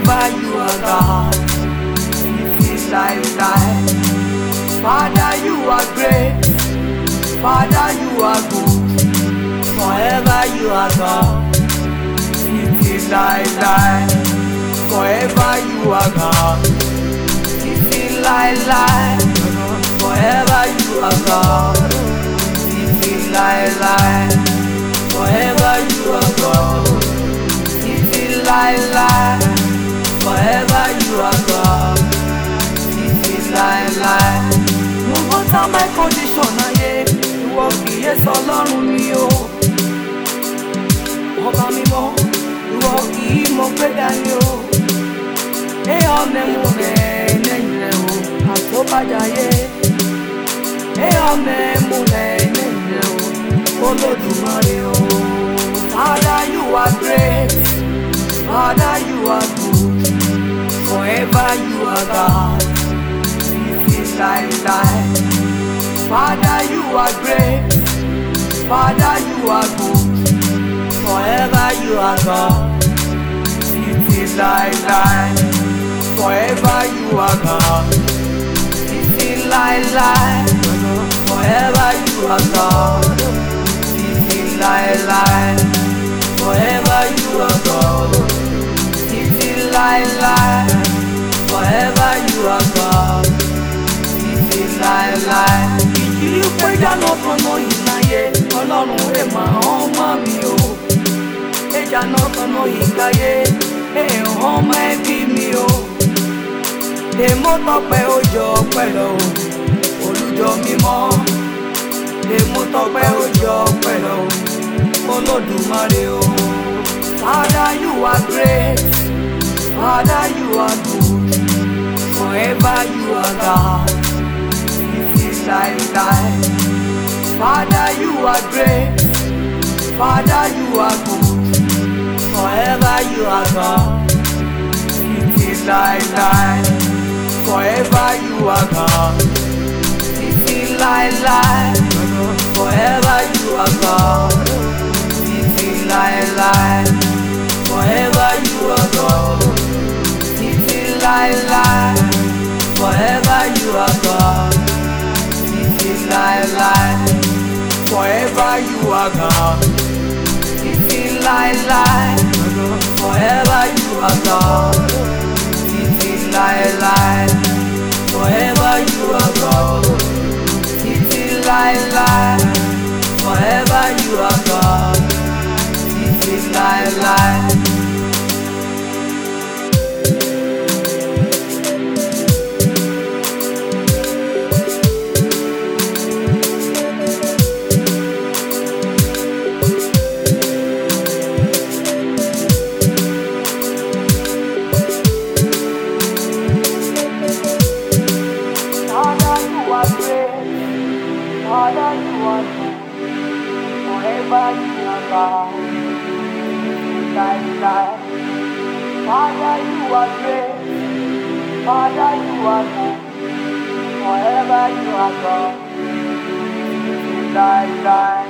Forever you are God. This is lifetime. Father, you are great. Father, you are good. Forever you are God. This is lifetime. Forever you are God. This is life. Forever you are God. This is life. Forever you are God. This is life. Forever you are God. This is life. No matter my condition, ayé, ìwọ kì í sọ Ọlọ́run mi o. Ọba mímọ́, ìwọ kì í mọ pé dání o. Ọ̀nẹ́mu rẹ̀ lẹ́yìn rẹ̀ o, àtọ́bàjáyé. Ọ̀nẹ́mu rẹ̀ lẹ́yìn rẹ̀ o, Olódùmarè o. Father, you are great. Father, you are good. Forever you are God. This is lifetime. Father, you are great. Father, you are good. Forever you are God. This is lifetime. Forever you are God. This is life. Forever you are God. This is life. Forever you are God. This is life. Forever you are God. This is life. Ìjì péjà lọ́kàn náà yìí láyé, Ọlọ́run ẹ̀ máa hàn má mi o. Péjà lọ́kàn náà yìí káyé, ẹ̀ hàn má ẹbí mi o. Èmo tọpẹ́ òjò pẹ̀lú olùjọ mímọ́. Èmo tọpẹ́ òjò pẹ̀lú Olódùmarè o. Father, you are great. Father, you are good. Forever you are God. This is lifetime. Father, you are great. Father, you are good. Forever you are God. This is lifetime. Forever you are God. This is life. Forever you are God. This is life. Forever you are God. This is life. Forever you are God. This is life. Forever you are God. This is life. Forever you are God. This is life. Forever you are God. This is life. Forever you are God. This is life. Father, you are good. Forever you are God. Life. Father, you are great. Father, you are good. Forever you are God. Life.